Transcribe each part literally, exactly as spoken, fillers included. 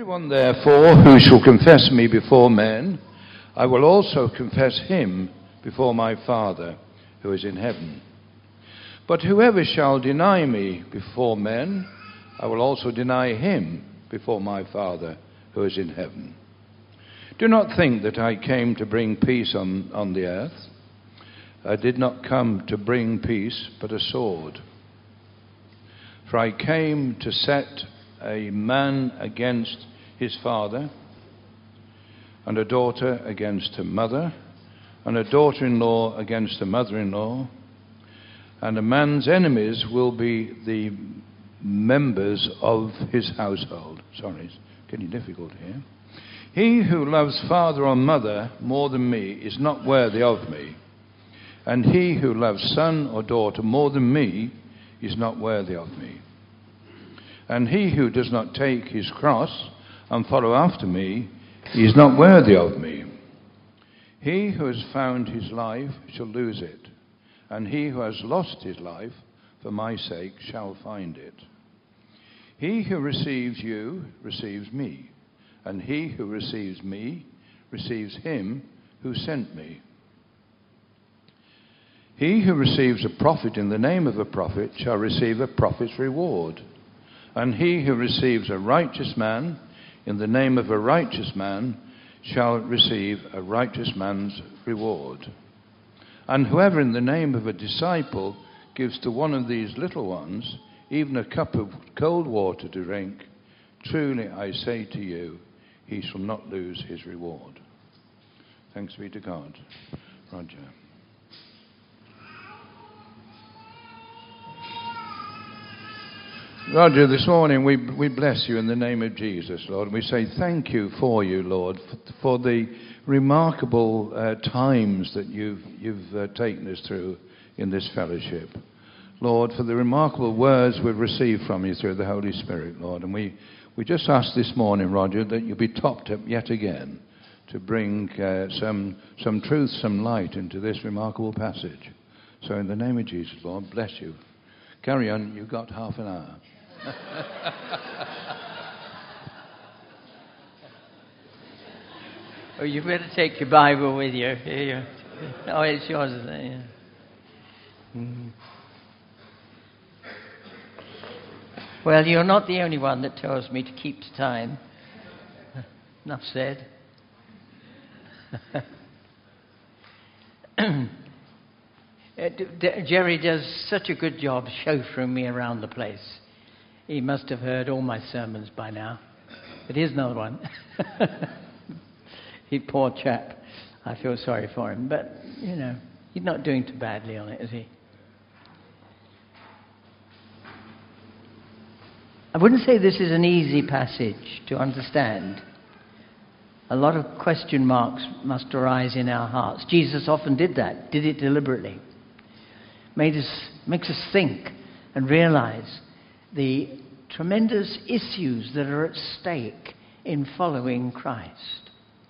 Everyone, therefore, who shall confess me before men, I will also confess him before my Father who is in heaven. But whoever shall deny me before men, I will also deny him before my Father who is in heaven. Do not think that I came to bring peace on, on the earth. I did not come to bring peace, but a sword. For I came to set a man against his father, and a daughter against her mother, and a daughter-in-law against her mother-in-law, and a man's enemies will be the members of his household. Sorry, it's getting difficult here. He who loves father or mother more than me is not worthy of me, and he who loves son or daughter more than me is not worthy of me. And he who does not take his cross and follow after me is not worthy of me. He who has found his life shall lose it, and he who has lost his life for my sake shall find it. He who receives you receives me, and he who receives me receives him who sent me. He who receives a prophet in the name of a prophet shall receive a prophet's reward. And he who receives a righteous man in the name of a righteous man shall receive a righteous man's reward. And whoever in the name of a disciple gives to one of these little ones even a cup of cold water to drink, truly I say to you, he shall not lose his reward. Thanks be to God. Roger. Roger, this morning we we bless you in the name of Jesus, Lord. We say thank you for you, Lord, for, for the remarkable uh, times that you've, you've uh, taken us through in this fellowship. Lord, for the remarkable words we've received from you through the Holy Spirit, Lord. And we, we just ask this morning, Roger, that you be topped up yet again to bring uh, some, some truth, some light into this remarkable passage. So in the name of Jesus, Lord, bless you. Carry on, you've got half an hour. Oh, you better take your Bible with you. Here you. Oh, it's yours. Yeah. Mm. Well, you're not the only one that tells me to keep to time. Enough said. Uh, D- D- Jerry does such a good job chauffeuring me around the place. He must have heard all my sermons by now. But here's another one. He poor chap. I feel sorry for him. But, you know, he's not doing too badly on it, is he? I wouldn't say this is an easy passage to understand. A lot of question marks must arise in our hearts. Jesus often did that, did it deliberately. Made us, makes us think and realize the tremendous issues that are at stake in following Christ.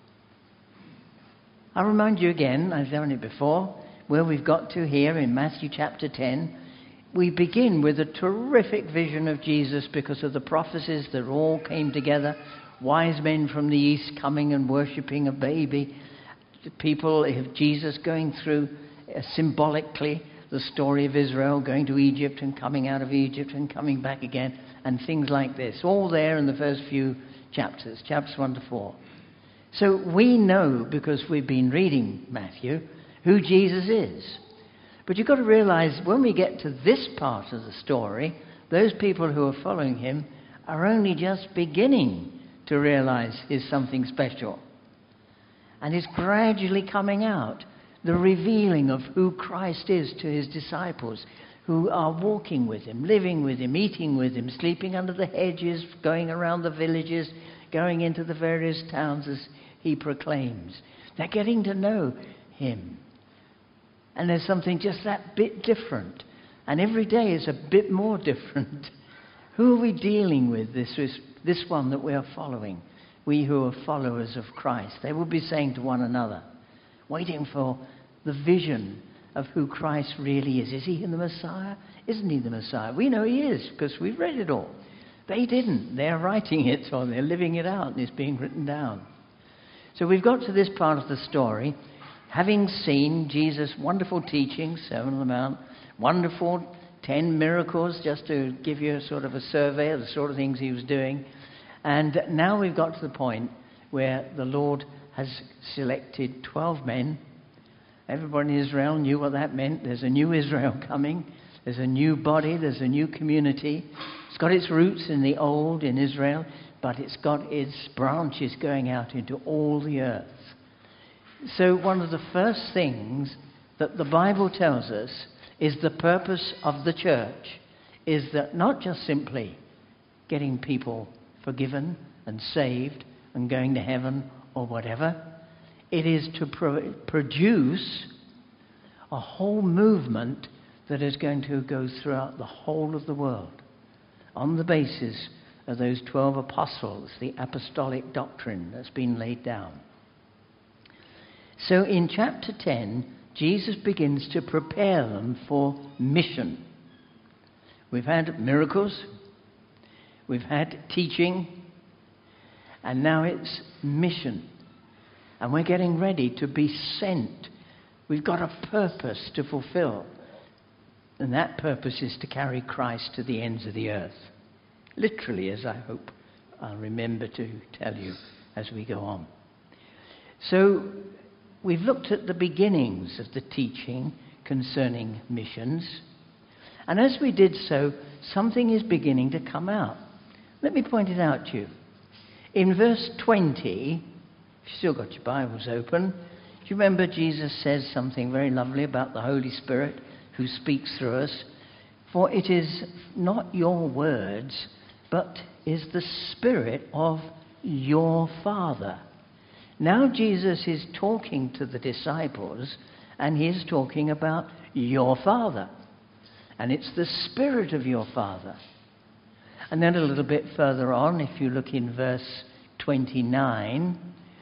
I'll remind you again, I've done it before, where we've got to here in Matthew chapter ten. We begin with a terrific vision of Jesus because of the prophecies that all came together. Wise men from the east coming and worshipping a baby. People, Jesus going through uh, symbolically the story of Israel, going to Egypt and coming out of Egypt and coming back again, and things like this. All there in the first few chapters, chapters one to four. So we know, because we've been reading Matthew, who Jesus is. But you've got to realize when we get to this part of the story, those people who are following him are only just beginning to realize he's something special. And it's gradually coming out. The revealing of who Christ is to his disciples, who are walking with him, living with him, eating with him, sleeping under the hedges, going around the villages, going into the various towns as he proclaims. They're getting to know him. And there's something just that bit different. And every day is a bit more different. Who are we dealing with, this, this one that we are following? We who are followers of Christ. They will be saying to one another, waiting for the vision of who Christ really is. Is he the Messiah? Isn't he the Messiah? We know he is because we've read it all. They didn't. They're writing it, or they're living it out, and it's being written down. So we've got to this part of the story, having seen Jesus' wonderful teachings, Sermon on the Mount, wonderful ten miracles, just to give you a sort of a survey of the sort of things he was doing. And now we've got to the point where the Lord has selected twelve men. Everybody in Israel knew what that meant. There's a new Israel coming. There's a new body. There's a new community. It's got its roots in the old, in Israel, but it's got its branches going out into all the earth. So one of the first things that the Bible tells us is the purpose of the church is that not just simply getting people forgiven and saved and going to heaven or whatever. It is to pro- produce a whole movement that is going to go throughout the whole of the world on the basis of those twelve apostles, the apostolic doctrine that's been laid down. So in chapter ten, Jesus begins to prepare them for mission. We've had miracles, we've had teaching, and now it's mission. And we're getting ready to be sent. We've got a purpose to fulfill. And that purpose is to carry Christ to the ends of the earth. Literally, as I hope I'll remember to tell you as we go on. So we've looked at the beginnings of the teaching concerning missions. And as we did so, something is beginning to come out. Let me point it out to you. In verse twenty, if you've still got your Bibles open, do you remember Jesus says something very lovely about the Holy Spirit who speaks through us? For it is not your words, but is the Spirit of your Father. Now Jesus is talking to the disciples, and he is talking about your Father. And it's the Spirit of your Father. And then a little bit further on, if you look in verse twenty-nine,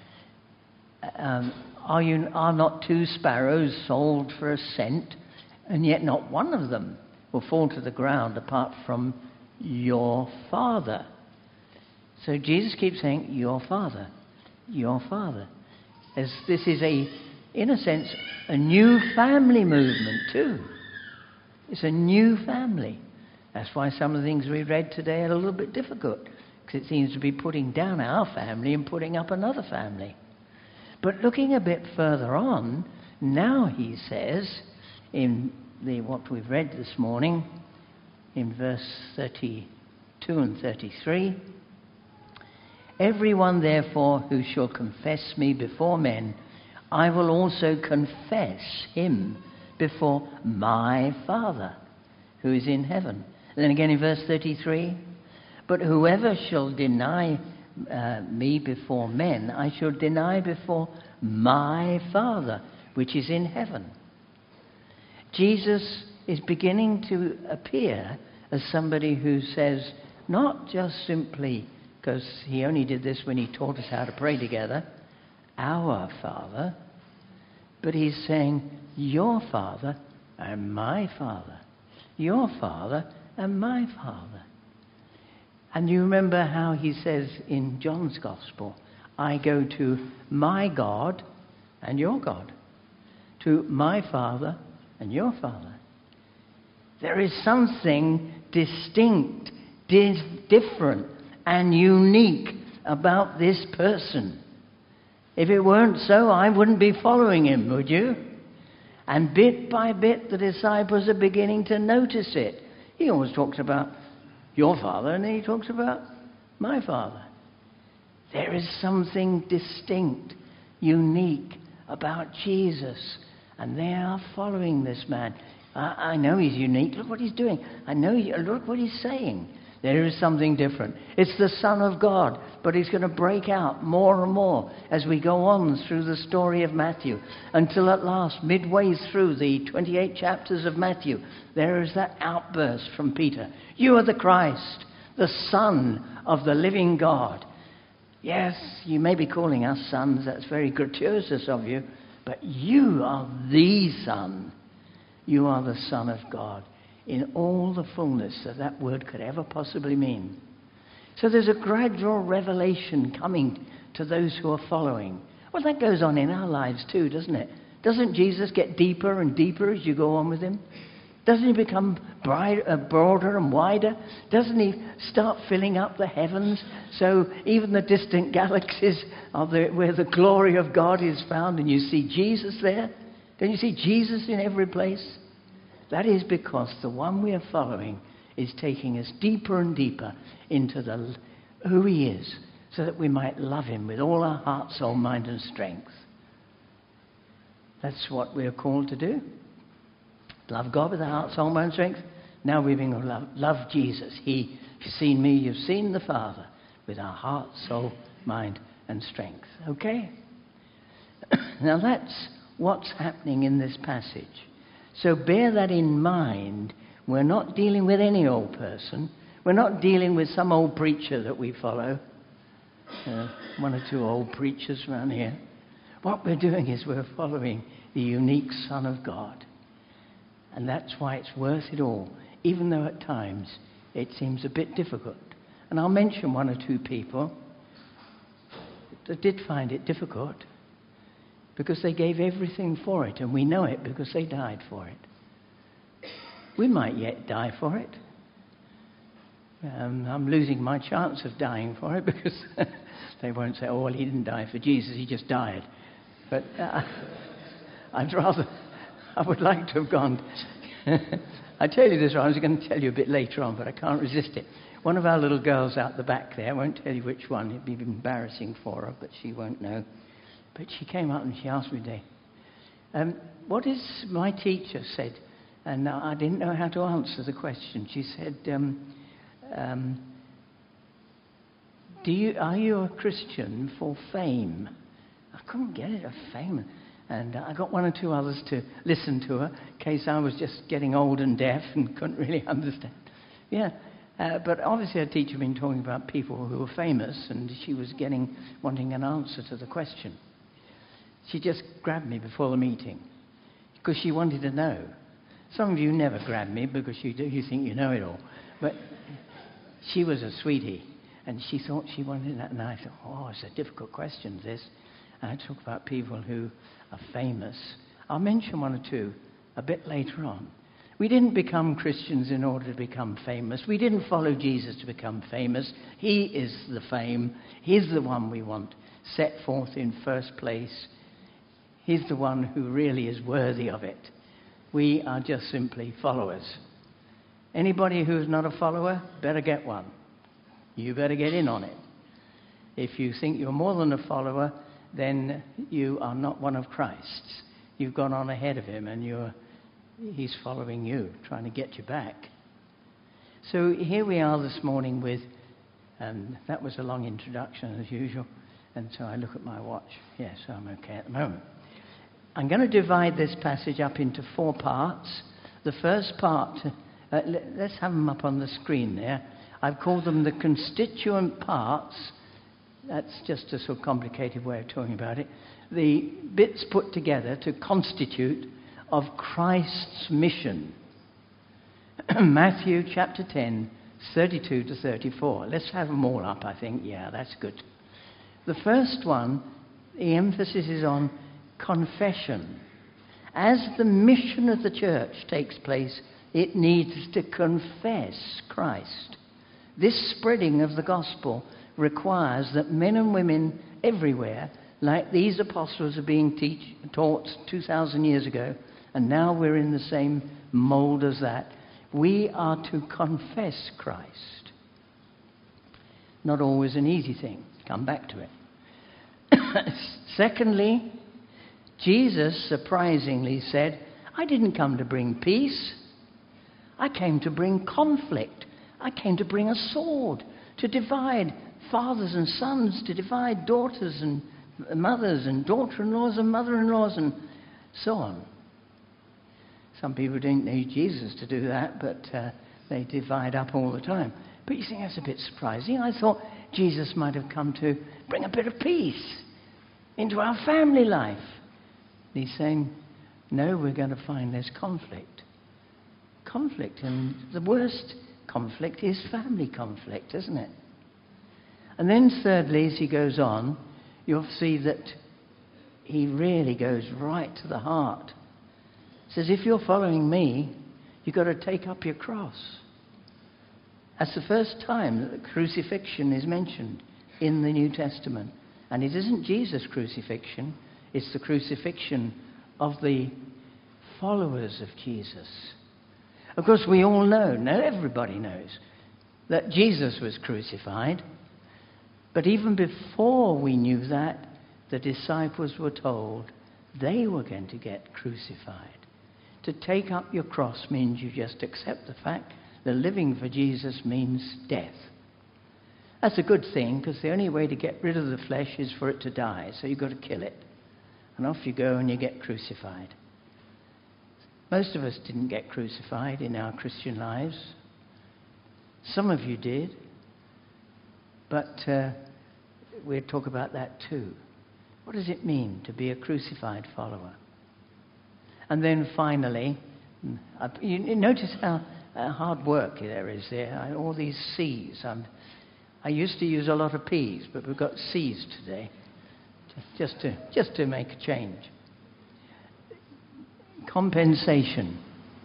um, are, you, are not two sparrows sold for a cent, and yet not one of them will fall to the ground apart from your Father? So Jesus keeps saying, your Father, your Father. As this is a, in a sense, a new family movement too. It's a new family. That's why some of the things we read today are a little bit difficult, because it seems to be putting down our family and putting up another family. But looking a bit further on, now he says, in the what we've read this morning, in verse thirty-two and thirty-three, everyone therefore who shall confess me before men, I will also confess him before my Father who is in heaven. And then again in verse thirty-three, but whoever shall deny uh, me before men, I shall deny before my Father which is in heaven. Jesus is beginning to appear as somebody who says, not just simply, because he only did this when he taught us how to pray together, our Father, but he's saying, your Father and my Father. Your Father and my Father. And you remember how he says in John's Gospel, I go to my God and your God, to my Father and your Father. There is something distinct, di- different, and unique about this person. If it weren't so, I wouldn't be following him, would you? And bit by bit, the disciples are beginning to notice it. He always talks about your Father, and then he talks about my Father. There is something distinct, unique about Jesus, and they are following this man. I, I know he's unique. Look what he's doing. I know. He, look what he's saying. There is something different. It's the Son of God, but he's going to break out more and more as we go on through the story of Matthew, until at last, midway through the twenty-eight chapters of Matthew, there is that outburst from Peter. You are the Christ, the Son of the living God. Yes, you may be calling us sons. That's very gratuitous of you. But you are the Son. You are the Son of God, in all the fullness that that word could ever possibly mean. So there's a gradual revelation coming to those who are following. Well, that goes on in our lives too, doesn't it? Doesn't Jesus get deeper and deeper as you go on with him? Doesn't he become bright, uh, broader and wider? Doesn't he start filling up the heavens so even the distant galaxies are the, where the glory of God is found, and you see Jesus there? Don't you see Jesus in every place? That is because the one we are following is taking us deeper and deeper into the, who he is, so that we might love him with all our heart, soul, mind and strength. That's what we are called to do. Love God with our heart, soul, mind and strength. Now we're being love, love Jesus. He, if you've seen me, you've seen the Father, with our heart, soul, mind and strength. Okay? Now that's what's happening in this passage. So bear that in mind. We're not dealing with any old person. We're not dealing with some old preacher that we follow. Uh, one or two old preachers around here. What we're doing is we're following the unique Son of God. And that's why it's worth it all, even though at times it seems a bit difficult. And I'll mention one or two people that did find it difficult because they gave everything for it, and we know it because they died for it. We might yet die for it. Um, I'm losing my chance of dying for it because they won't say, oh, well, he didn't die for Jesus, he just died. But uh, I'd rather, I would like to have gone. I tell you this, I was going to tell you a bit later on, but I can't resist it. One of our little girls out the back there, I won't tell you which one, it'd be embarrassing for her, but she won't know. But she came up and she asked me today, um, what is my teacher said? And I didn't know how to answer the question. She said, um, um, do you, are you a Christian for fame? I couldn't get it, a fame. And I got one or two others to listen to her, in case I was just getting old and deaf and couldn't really understand. Yeah, uh, but obviously her teacher had been talking about people who were famous, and she was getting, wanting an answer to the question. She just grabbed me before the meeting, because she wanted to know. Some of you never grab me because you do, you think you know it all. But she was a sweetie, and she thought she wanted that, and I thought, oh, it's a difficult question, this. And I talk about people who are famous. I'll mention one or two a bit later on. We didn't become Christians in order to become famous. We didn't follow Jesus to become famous. He is the fame. He's the one we want set forth in first place. He's the one who really is worthy of it. We are just simply followers. Anybody who's not a follower, better get one. You better get in on it. If you think you're more than a follower, then you are not one of Christ's. You've gone on ahead of him, and you're, he's following you, trying to get you back. So here we are this morning with, um, that was a long introduction as usual, and so I look at my watch. Yes, I'm okay at the moment. I'm going to divide this passage up into four parts. The first part, uh, let's have them up on the screen there. I've called them the constituent parts. That's just a sort of complicated way of talking about it. The bits put together to constitute of Christ's mission. Matthew chapter ten, thirty-two to thirty-four. Let's have them all up, I think. Yeah, that's good. The first one, the emphasis is on confession. As the mission of the church takes place, it needs to confess Christ. This spreading of the gospel requires that men and women everywhere, like these apostles are being teach, taught two thousand years ago, and now we're in the same mold as that, we are to confess Christ. Not always an easy thing. Come back to it. Secondly, Jesus surprisingly said, I didn't come to bring peace. I came to bring conflict. I came to bring a sword, to divide fathers and sons, to divide daughters and mothers and daughter-in-laws and mother-in-laws and so on. Some people don't need Jesus to do that, but uh, they divide up all the time. But you think that's a bit surprising. I thought Jesus might have come to bring a bit of peace into our family life. And he's saying, no, we're going to find there's conflict. Conflict, and the worst conflict is family conflict, isn't it? And then thirdly, as he goes on, you'll see that he really goes right to the heart. He says, if you're following me, you've got to take up your cross. That's the first time that the crucifixion is mentioned in the New Testament. And it isn't Jesus' crucifixion, it's the crucifixion of the followers of Jesus. Of course, we all know, now everybody knows, that Jesus was crucified. But even before we knew that, the disciples were told they were going to get crucified. To take up your cross means you just accept the fact that living for Jesus means death. That's a good thing, because the only way to get rid of the flesh is for it to die. So you've got to kill it. And off you go and you get crucified. Most of us didn't get crucified in our Christian lives. Some of you did. But uh, we'll talk about that too. What does it mean to be a crucified follower? And then finally, you notice how uh, hard work there is there. All these C's. I'm, I used to use a lot of P's, but we've got C's today, just to, just to make a change. Compensation.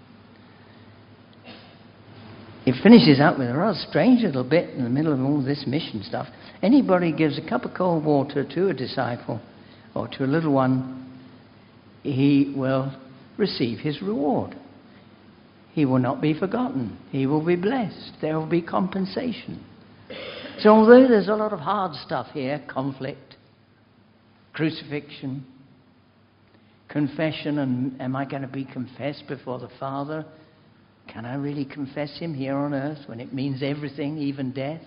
It finishes up with a rather strange little bit in the middle of all this mission stuff. Anybody gives a cup of cold water to a disciple or to a little one, he will receive his reward. He will not be forgotten. He will be blessed. There will be compensation. So although there's a lot of hard stuff here, conflict, crucifixion, confession, and am I going to be confessed before the Father? Can I really confess him here on earth when it means everything, even death?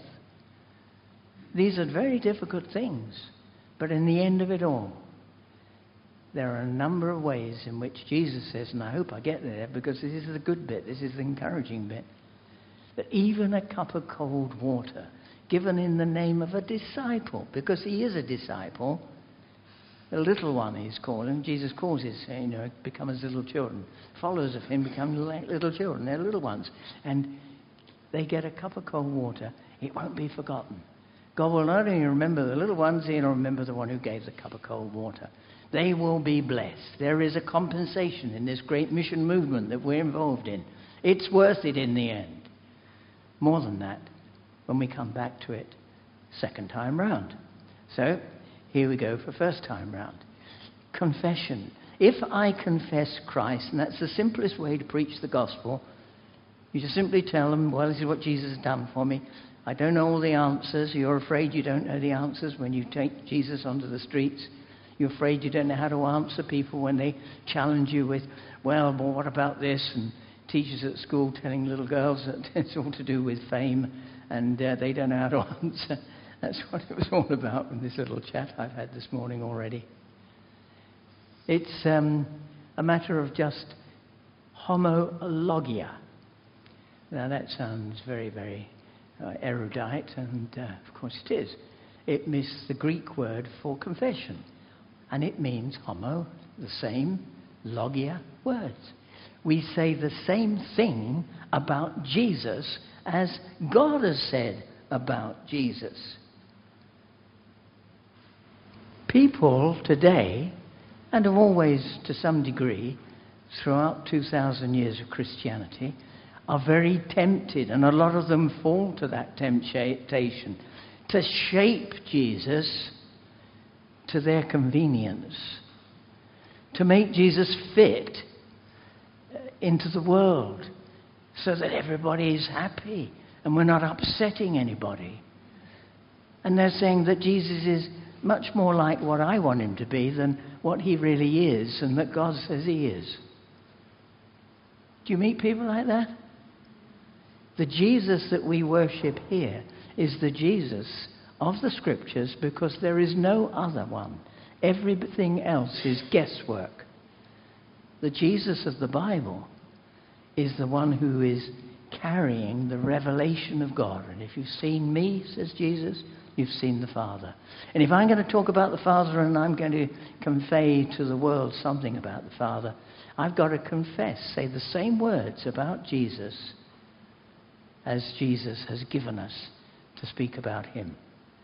These are very difficult things. But in the end of it all, there are a number of ways in which Jesus says, and I hope I get there because this is the good bit, this is the encouraging bit, that even a cup of cold water given in the name of a disciple, because he is a disciple, the little one he's called him, Jesus calls his, you know, become as little children. Followers of him become like little children, they're little ones. And they get a cup of cold water, it won't be forgotten. God will not only remember the little ones, he'll remember the one who gave the cup of cold water. They will be blessed. There is a compensation in this great mission movement that we're involved in. It's worth it in the end. More than that, when we come back to it second time round. So, here we go for first time round. Confession. If I confess Christ, and that's the simplest way to preach the gospel, you just simply tell them, well, this is what Jesus has done for me. I don't know all the answers. You're afraid you don't know the answers when you take Jesus onto the streets. You're afraid you don't know how to answer people when they challenge you with, well, well what about this? And teachers at school telling little girls that it's all to do with fame and uh, they don't know how to answer. That's what it was all about in this little chat I've had this morning already. It's um, a matter of just homologia. Now that sounds very, very uh, erudite, and uh, of course it is. It means the Greek word for confession. And it means homo, the same, logia, words. We say the same thing about Jesus as God has said about Jesus. People today, and have always to some degree, throughout two thousand years of Christianity, are very tempted, and a lot of them fall to that temptation, to shape Jesus to their convenience, to make Jesus fit into the world so that everybody is happy and we're not upsetting anybody. And they're saying that Jesus is much more like what I want him to be than what he really is and that God says he is. Do you meet people like that? The Jesus that we worship here is the Jesus of the Scriptures, because there is no other one. Everything else is guesswork. The Jesus of the Bible is the one who is carrying the revelation of God. And if you've seen me, says Jesus, you've seen the Father. And if I'm going to talk about the Father and I'm going to convey to the world something about the Father, I've got to confess, say the same words about Jesus as Jesus has given us to speak about him.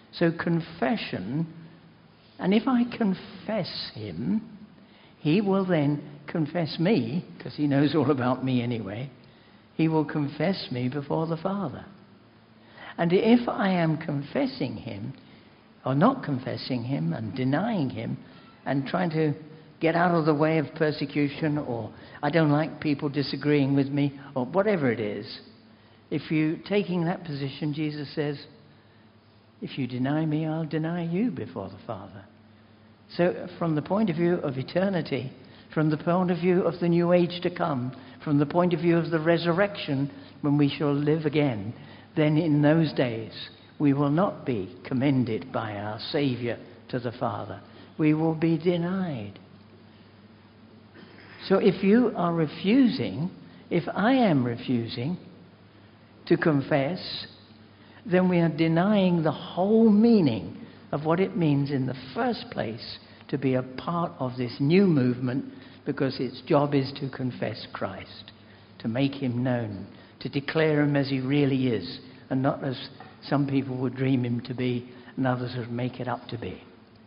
So confession, and if I confess him, he will then confess me, because he knows all about me anyway. He will confess me before the Father. And if I am confessing him, or not confessing him and denying him, and trying to get out of the way of persecution, or I don't like people disagreeing with me, or whatever it is, if you're taking that position, Jesus says, if you deny me, I'll deny you before the Father. So from the point of view of eternity, from the point of view of the new age to come, from the point of view of the resurrection, when we shall live again, then in those days we will not be commended by our Saviour to the Father. We will be denied. So if you are refusing, if I am refusing to confess, then we are denying the whole meaning of what it means in the first place to be a part of this new movement, because its job is to confess Christ, to make him known, to declare him as he really is, and not as some people would dream him to be and others would make it up to be.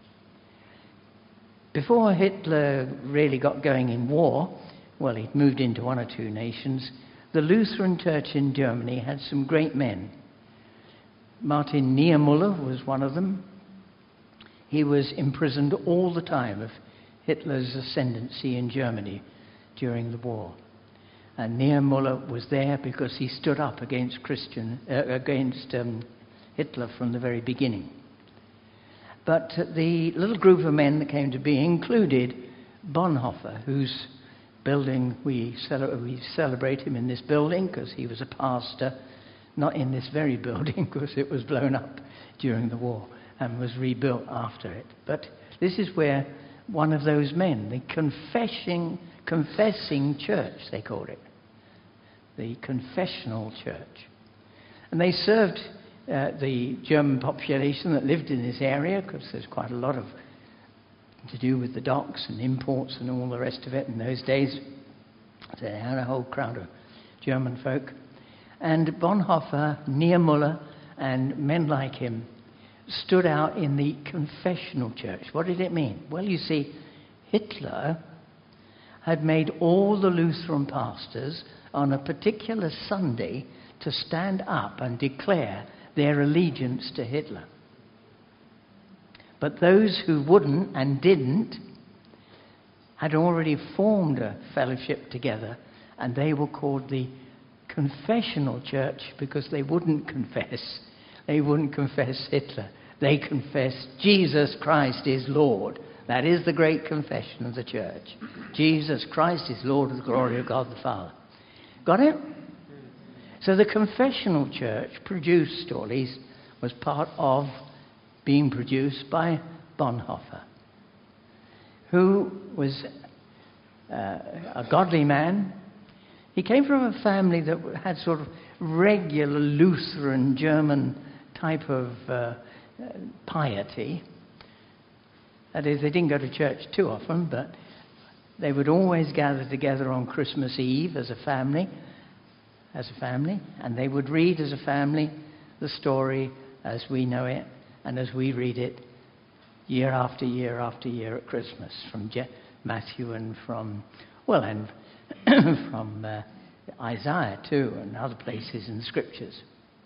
Before Hitler really got going in war, well, he'd moved into one or two nations, the Lutheran Church in Germany had some great men. Martin Niemöller was one of them. He was imprisoned all the time of Hitler's ascendancy in Germany during the war. And Niemöller was there because he stood up against Christian, uh, against um, Hitler from the very beginning. But uh, the little group of men that came to be included Bonhoeffer, whose building we, cele- we celebrate him in this building because he was a pastor, not in this very building because it was blown up during the war and was rebuilt after it. But this is where one of those men, the confessing, confessing church, they called it, the confessional church. And they served uh, the German population that lived in this area, because there's quite a lot of to do with the docks and imports and all the rest of it in those days. So they had a whole crowd of German folk. And Bonhoeffer, Niemöller, and men like him stood out in the confessional church. What did it mean? Well, you see, Hitler had made all the Lutheran pastors on a particular Sunday to stand up and declare their allegiance to Hitler. But those who wouldn't and didn't had already formed a fellowship together, and they were called the confessional church because they wouldn't confess. They wouldn't confess Hitler. They confessed Jesus Christ is Lord. That is the great confession of the church. Jesus Christ is Lord of the glory of God the Father. Got it? So the confessional church produced, or at least was part of, being produced by Bonhoeffer, who was uh, a godly man. He came from a family that had sort of regular Lutheran German type of uh, piety. That is, they didn't go to church too often, but they would always gather together on Christmas Eve as a family, as a family, and they would read as a family the story as we know it and as we read it year after year after year at Christmas, from Je- Matthew and from, well, and from uh, Isaiah too, and other places in the Scriptures.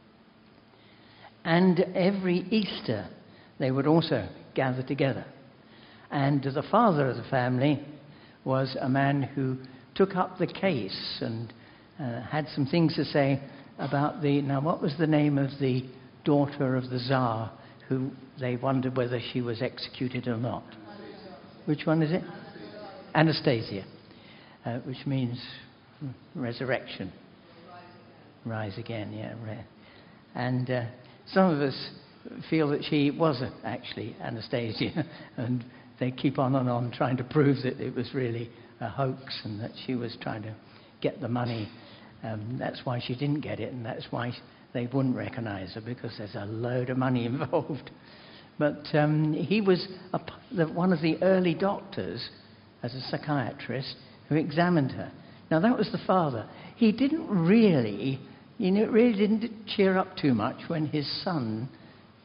And every Easter they would also gather together. And the father of the family was a man who took up the case and uh, had some things to say about the, now what was the name of the daughter of the Tsar who they wondered whether she was executed or not? Which one is it? Anastasia, uh, which means resurrection. Rise again, yeah. And uh, some of us feel that she was actually Anastasia, and they keep on and on trying to prove that it was really a hoax and that she was trying to get the money. Um, that's why she didn't get it, and that's why they wouldn't recognize her, because there's a load of money involved. But um, he was a, the, one of the early doctors, as a psychiatrist, who examined her. Now, that was the father. He didn't really, you know, it really didn't cheer up too much when his son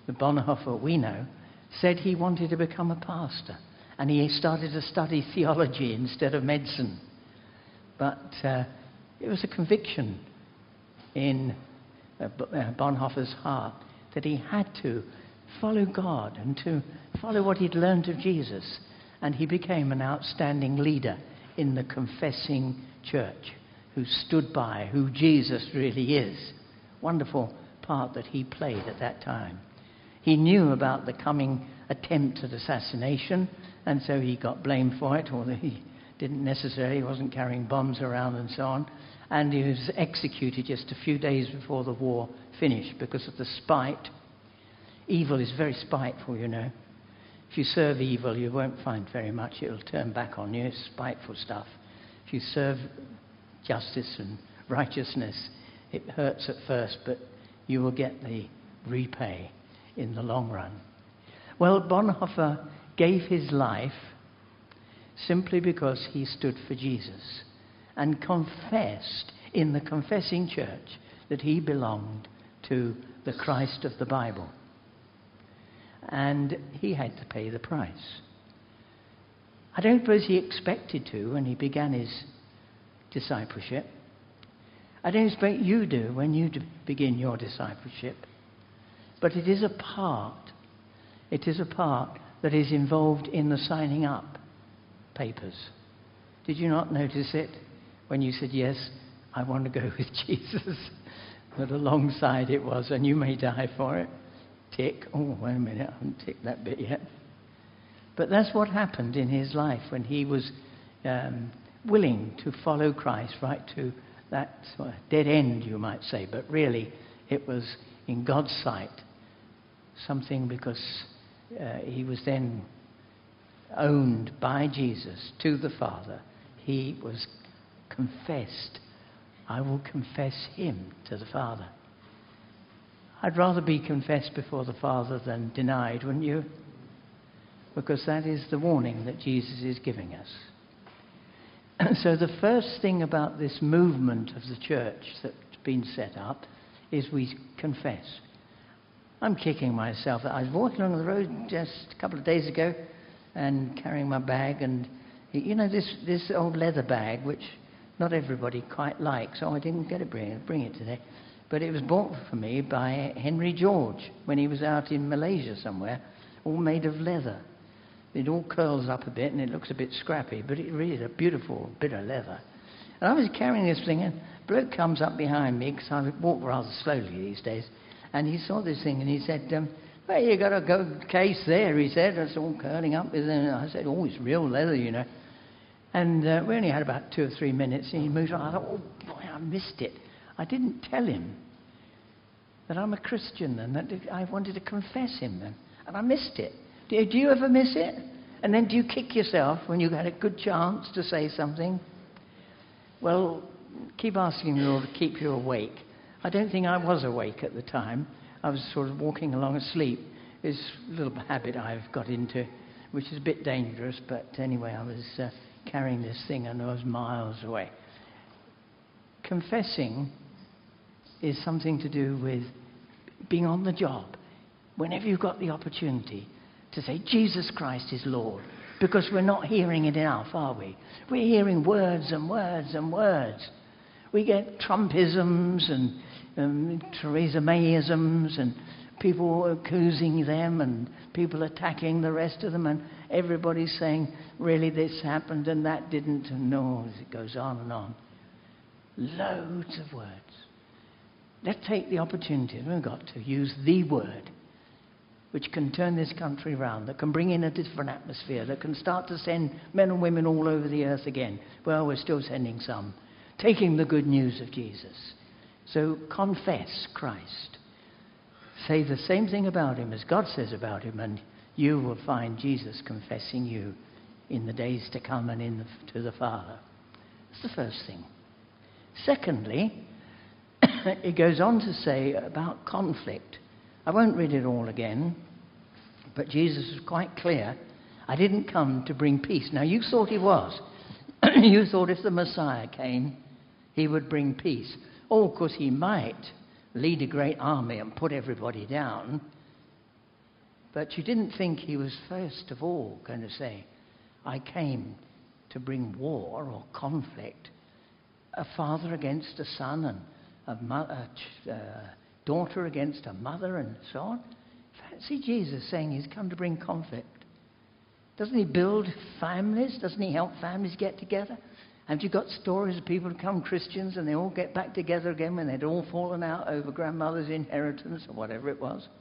the Bonhoeffer we know, said he wanted to become a pastor. And he started to study theology instead of medicine. But uh, it was a conviction in uh, Bonhoeffer's heart that he had to follow God and to follow what he'd learned of Jesus. And he became an outstanding leader in the confessing church, who stood by who Jesus really is. Wonderful part that he played at that time. He knew about the coming attempt at assassination, and so he got blamed for it, although he didn't necessarily, he wasn't carrying bombs around and so on. And he was executed just a few days before the war finished because of the spite. Evil is very spiteful, you know. If you serve evil, you won't find very much. It'll turn back on you. It's spiteful stuff. If you serve justice and righteousness, it hurts at first, but you will get the repay in the long run. Well, Bonhoeffer gave his life simply because he stood for Jesus and confessed in the confessing church that he belonged to the Christ of the Bible. And he had to pay the price. I don't suppose he expected to when he began his discipleship. I don't expect you do when you begin your discipleship. But it is a part, it is a part that is involved in the signing up papers. Did you not notice it when you said, yes, I want to go with Jesus? But alongside it was, and you may die for it. Tick. Oh, wait a minute, I haven't ticked that bit yet. But that's what happened in his life when he was um, willing to follow Christ right to that sort of dead end, you might say. But really, it was in God's sight something because uh, he was then owned by Jesus to the Father. He was confessed. I will confess him to the Father. I'd rather be confessed before the Father than denied, wouldn't you? Because that is the warning that Jesus is giving us. And so the first thing about this movement of the church that's been set up is we confess. I'm kicking myself. I was walking along the road just a couple of days ago and carrying my bag, and you know this, this old leather bag, which not everybody quite likes, so I didn't get it bring, bring it today. But it was bought for me by Henry George when he was out in Malaysia somewhere, all made of leather. It all curls up a bit and it looks a bit scrappy, but it really is a beautiful bit of leather. And I was carrying this thing, and a bloke comes up behind me, because I walk rather slowly these days, and he saw this thing and he said, um, well, you got a good case there, he said. It's all curling up. And I said, oh, it's real leather, you know. And uh, we only had about two or three minutes, and he moved on. I thought, oh, boy, I missed it. I didn't tell him that I'm a Christian and that I wanted to confess him, and, and I missed it. Do, do you ever miss it? And then do you kick yourself when you had a good chance to say something? Well, keep asking the Lord to keep you awake. I don't think I was awake at the time. I was sort of walking along asleep. It's a little habit I've got into, which is a bit dangerous, but anyway, I was uh, carrying this thing and I was miles away. Confessing is something to do with being on the job. Whenever you've got the opportunity to say, Jesus Christ is Lord, because we're not hearing it enough, are we? We're hearing words and words and words. We get Trumpisms and um, Theresa Mayisms and people accusing them and people attacking the rest of them, and everybody's saying, really this happened and that didn't, and no, it goes on and on. Loads of words. Let's take the opportunity we've got to use the word, which can turn this country round, that can bring in a different atmosphere, that can start to send men and women all over the earth again. Well, we're still sending some, taking the good news of Jesus. So confess Christ. Say the same thing about him as God says about him, and you will find Jesus confessing you in the days to come and in the, to the Father. That's the first thing. Secondly, it goes on to say about conflict. I won't read it all again, but Jesus was quite clear. I didn't come to bring peace. Now, you thought he was. You thought if the Messiah came, he would bring peace. Oh, of course, he might lead a great army and put everybody down, But you didn't think he was first of all going to say, I came to bring war or conflict. A father against a son and a, mo- a ch- uh, daughter against a mother and so on. Fancy Jesus saying he's come to bring conflict. Doesn't he build families? Doesn't he help families get together? Haven't you got stories of people who become Christians and they all get back together again when they'd all fallen out over grandmother's inheritance or whatever it was?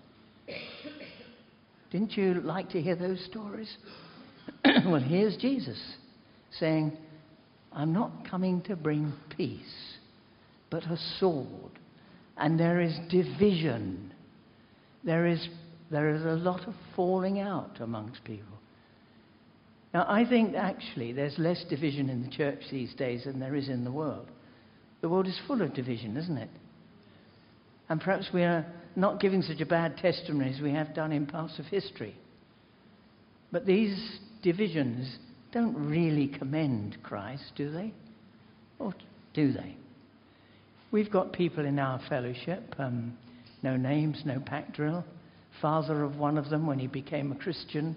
Didn't you like to hear those stories? Well, here's Jesus saying, I'm not coming to bring peace, but a sword. And there is division. There is, there is a lot of falling out amongst people. Now, I think actually there's less division in the church these days than there is in the world. The world is full of division, isn't it? And perhaps we are not giving such a bad testimony as we have done in parts of history. But these divisions don't really commend Christ, do they? Or do they? We've got people in our fellowship, um, no names, no pack drill. Father of one of them, when he became a Christian,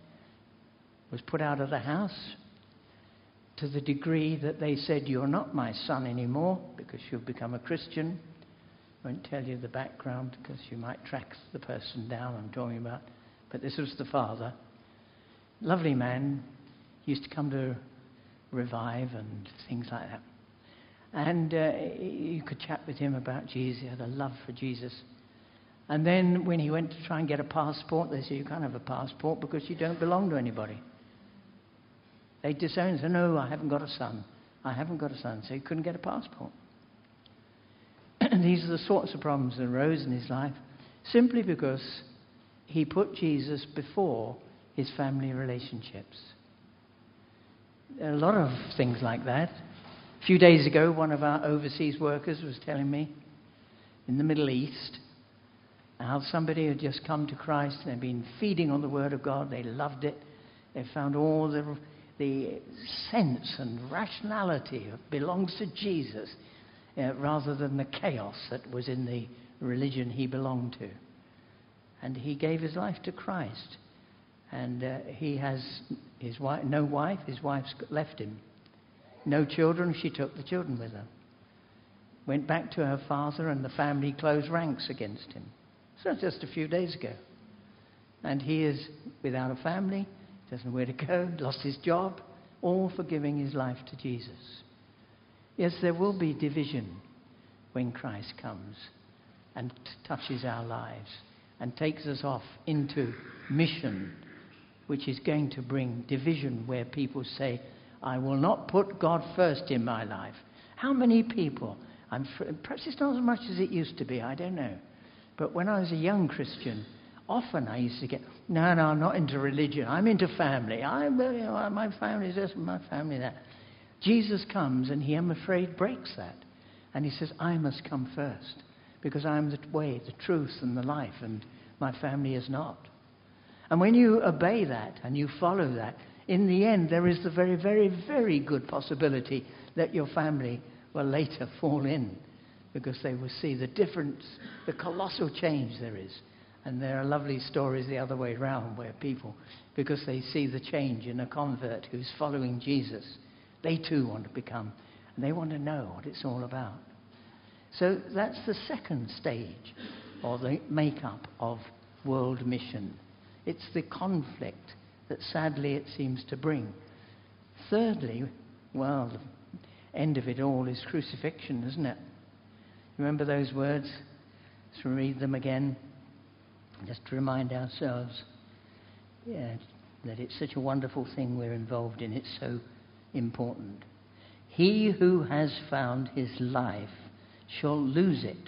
was put out of the house to the degree that they said, you're not my son anymore because you've become a Christian. I won't tell you the background because you might track the person down I'm talking about. But this was the father. Lovely man. Used to come to Revive and things like that. And uh, you could chat with him about Jesus. He had a love for Jesus. And then when he went to try and get a passport, they said, you can't have a passport because you don't belong to anybody. They disowned him. Said, no, I haven't got a son. I haven't got a son. So he couldn't get a passport. And these are the sorts of problems that arose in his life simply because he put Jesus before his family relationships. There are a lot of things like that. A few days ago, one of our overseas workers was telling me in the Middle East how somebody had just come to Christ and had been feeding on the Word of God. They loved it. They found all the, the sense and rationality that belongs to Jesus uh, rather than the chaos that was in the religion he belonged to. And he gave his life to Christ. And uh, he has his wife, no wife, his wife's left him. No children, she took the children with her. Went back to her father and the family closed ranks against him. So just a few days ago. And he is without a family, doesn't know where to go, lost his job, all for giving his life to Jesus. Yes, there will be division when Christ comes and t- touches our lives and takes us off into mission, which is going to bring division where people say, I will not put God first in my life. How many people, I'm fr- perhaps it's not as much as it used to be, I don't know. But when I was a young Christian, often I used to get, no, no, I'm not into religion. I'm into family. I'm, you know, my family is this, my family that. Jesus comes and he, I'm afraid, breaks that. And he says, I must come first because I'm the way, the truth, and the life, and my family is not. And when you obey that and you follow that, in the end, there is the very, very, very good possibility that your family will later fall in because they will see the difference, the colossal change there is. And there are lovely stories the other way around where people, because they see the change in a convert who's following Jesus, they too want to become, and they want to know what it's all about. So that's the second stage, or the makeup of world mission. It's the conflict that sadly it seems to bring. Thirdly, well, the end of it all is crucifixion, isn't it? Remember those words? Let's read them again, just to remind ourselves yeah, that it's such a wonderful thing we're involved in. It's so important. He who has found his life shall lose it,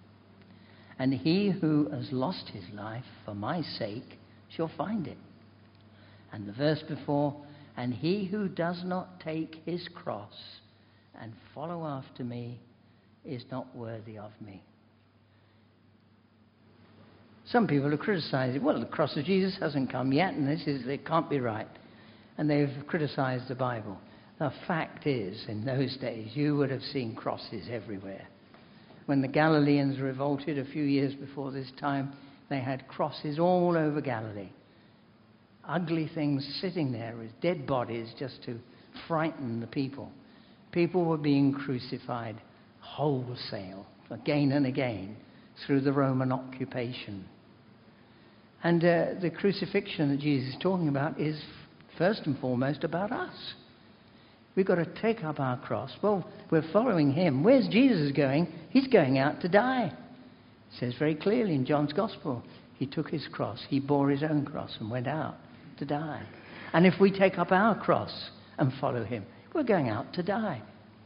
and he who has lost his life for my sake shall find it. And the verse before, and he who does not take his cross and follow after me is not worthy of me. Some people have criticized it. Well, the cross of Jesus hasn't come yet, and this is, it can't be right. And they've criticized the Bible. The fact is, in those days, you would have seen crosses everywhere. When the Galileans revolted a few years before this time, They had crosses all over Galilee. Ugly things sitting there with dead bodies just to frighten the people. People were being crucified wholesale, again and again, through the Roman occupation. And uh, the crucifixion that Jesus is talking about is first and foremost about us. We've got to take up our cross. Well, we're following him. Where's Jesus going? He's going out to die. It says very clearly in John's Gospel, he took his cross, he bore his own cross and went out to die. And if we take up our cross and follow him, we're going out to die.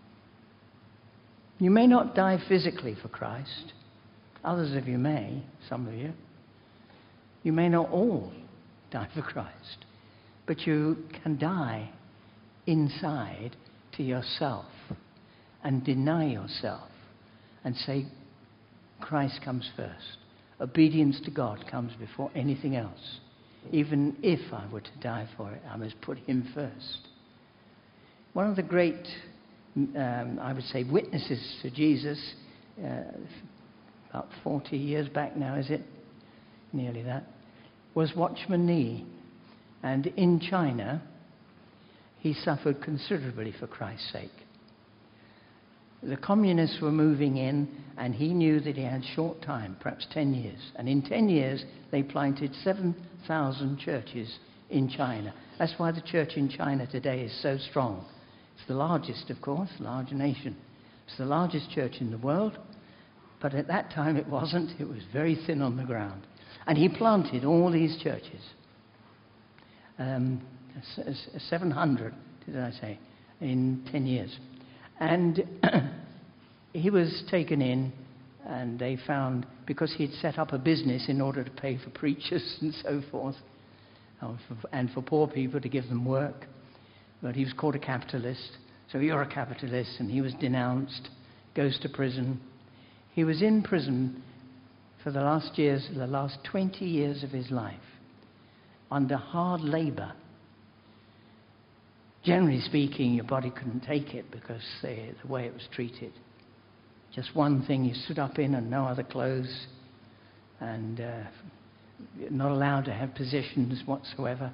You may not die physically for Christ. Others of you may, some of you. You may not all die for Christ. But you can die inside to yourself and deny yourself and say, Christ comes first. Obedience to God comes before anything else. Even if I were to die for it, I must put him first. One of the great, um, I would say, witnesses to Jesus, uh, about forty years back now, is it? Nearly that, was Watchman Nee. And in China, he suffered considerably for Christ's sake. The communists were moving in, and he knew that he had short time, perhaps ten years. And in ten years, they planted seven thousand churches in China. That's why the church in China today is so strong. It's the largest, of course, large nation. It's the largest church in the world, but at that time it wasn't. It was very thin on the ground. And he planted all these churches. Um, seven hundred, did I say, in ten years. And he was taken in, and they found, because he'd set up a business in order to pay for preachers and so forth, and for poor people to give them work. But he was called a capitalist. So you're a capitalist, and he was denounced, goes to prison. He was in prison for the last years, the last twenty years of his life, under hard labor. Generally speaking, your body couldn't take it because they, the way it was treated. Just one thing you stood up in and no other clothes, and uh, not allowed to have possessions whatsoever,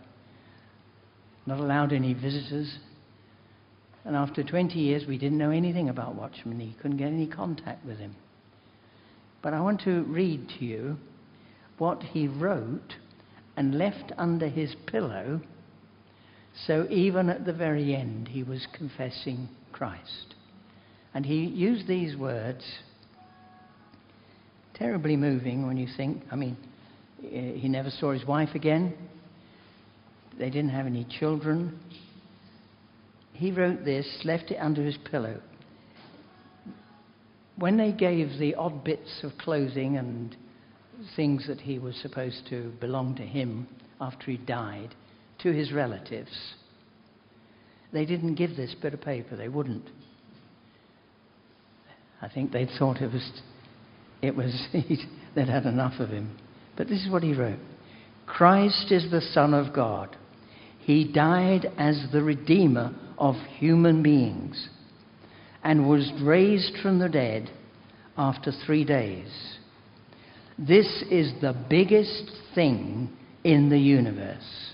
not allowed any visitors. And after twenty years, we didn't know anything about Watchman Nee. Couldn't get any contact with him. But I want to read to you what he wrote and left under his pillow, so even at the very end he was confessing Christ. And he used these words, terribly moving when you think, I mean, he never saw his wife again. They didn't have any children. He wrote this, left it under his pillow. When they gave the odd bits of clothing and things that he was supposed to belong to him after he died to his relatives, they didn't give this bit of paper. They wouldn't. I think they thought it was, it was they'd had enough of him. But this is what he wrote. Christ is the Son of God. He died as the Redeemer of human beings and was raised from the dead after three days. This is the biggest thing in the universe.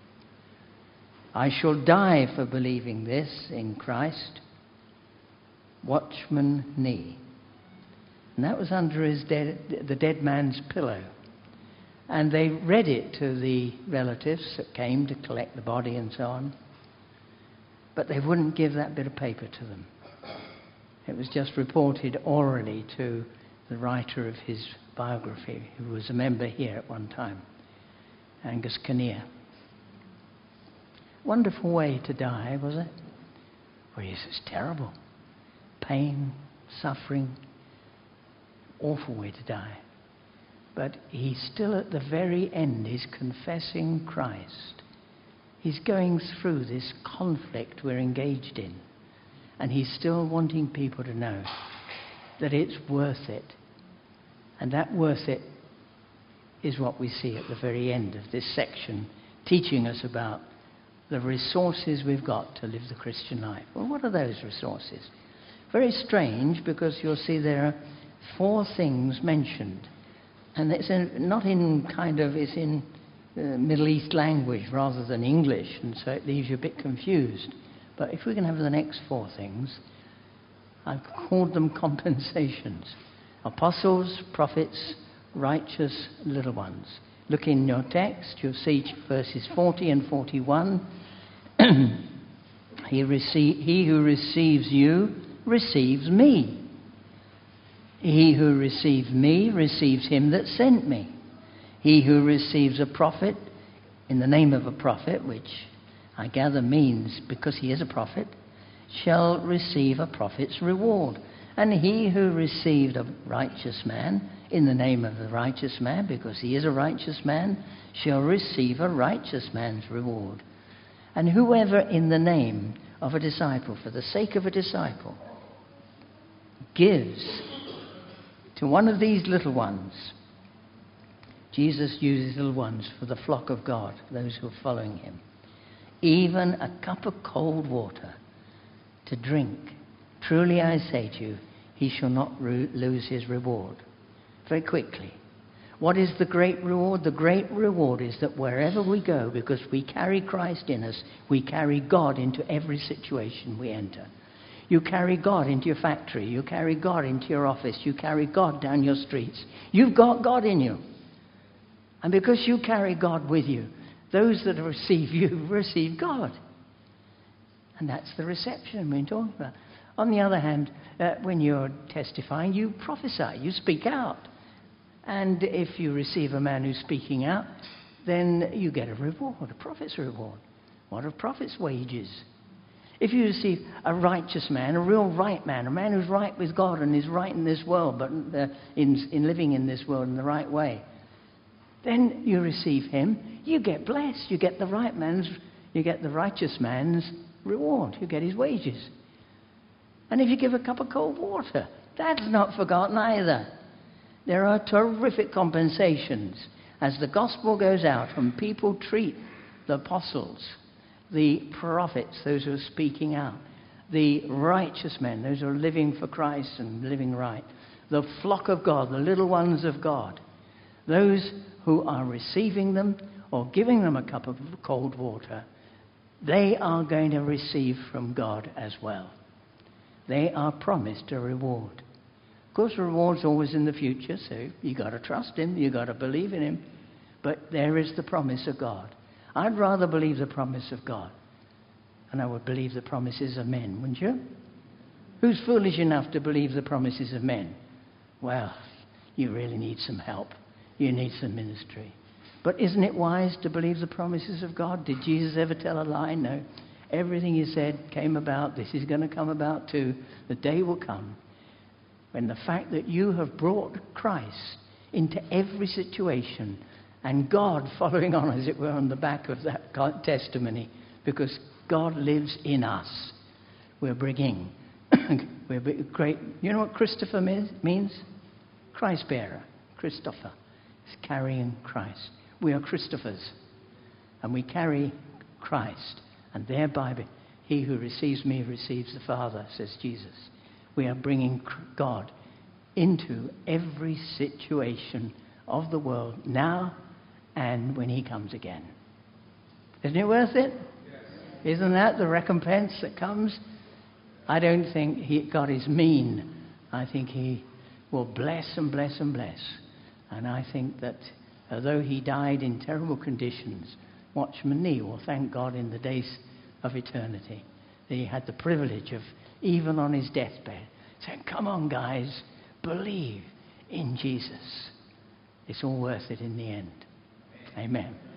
I shall die for believing this in Christ. Watchman Nee. And that was under his dead, the dead man's pillow. And they read it to the relatives that came to collect the body and so on. But they wouldn't give that bit of paper to them. It was just reported orally to the writer of his biography, who was a member here at one time, Angus Kinnear. Wonderful way to die, was it? Well, yes, it's terrible. Pain, suffering, awful way to die. But he's still at the very end. He's confessing Christ. He's going through this conflict we're engaged in. And he's still wanting people to know that it's worth it. And that worth it is what we see at the very end of this section, teaching us about the resources we've got to live the Christian life. Well, what are those resources? Very strange, because you'll see there are four things mentioned. And it's in, not in kind of, it's in uh, Middle East language rather than English, and so it leaves you a bit confused. But if we can have the next four things, I've called them compensations. Apostles, prophets, righteous, little ones. Look in your text, you'll see verses forty and forty-one. he, rece- he who receives you receives me. He who receives me receives him that sent me. He who receives a prophet in the name of a prophet, which I gather means because he is a prophet, shall receive a prophet's reward. And he who received a righteous man in the name of the righteous man, because he is a righteous man, shall receive a righteous man's reward. And whoever in the name of a disciple, for the sake of a disciple, gives to one of these little ones, Jesus uses little ones for the flock of God, those who are following him, even a cup of cold water to drink, truly I say to you, he shall not ro- lose his reward. Very quickly. What is the great reward? The great reward is that wherever we go, because we carry Christ in us, we carry God into every situation we enter. You carry God into your factory. You carry God into your office. You carry God down your streets. You've got God in you. And because you carry God with you, those that receive you receive God. And that's the reception we're talking about. On the other hand, uh, when you're testifying, you prophesy. You speak out. And if you receive a man who's speaking out, then you get a reward, a prophet's reward. What are prophet's wages? If you receive a righteous man, a real right man, a man who's right with God and is right in this world, but uh, in, in living in this world in the right way, then you receive him, you get blessed. You get the right man's, you get the righteous man's reward. You get his wages. And if you give a cup of cold water, that's not forgotten either. There are terrific compensations as the gospel goes out and people treat the apostles, the prophets, those who are speaking out, the righteous men, those who are living for Christ and living right, the flock of God, the little ones of God, those who are receiving them or giving them a cup of cold water, they are going to receive from God as well. They are promised a reward. Of course, the reward's always in the future, so you've got to trust him, you've got to believe in him. But there is the promise of God. I'd rather believe the promise of God, and I would believe the promises of men, wouldn't you? Who's foolish enough to believe the promises of men? Well, you really need some help. You need some ministry. But isn't it wise to believe the promises of God? Did Jesus ever tell a lie? No. Everything he said came about. This is going to come about too. The day will come when the fact that you have brought Christ into every situation and God following on, as it were, on the back of that testimony, because God lives in us. We're bringing, we're great. You know what Christopher means? Christ bearer. Christopher is carrying Christ. We are Christophers, and we carry Christ, and thereby he who receives me receives the Father, says Jesus. We are bringing God into every situation of the world now and when he comes again. Isn't it worth it? Yes. Isn't that the recompense that comes? I don't think he, God is mean. I think he will bless and bless and bless. And I think that although he died in terrible conditions, Watchman Nee will thank God in the days of eternity that he had the privilege of, even on his deathbed, saying, come on guys, believe in Jesus. It's all worth it in the end. Amen.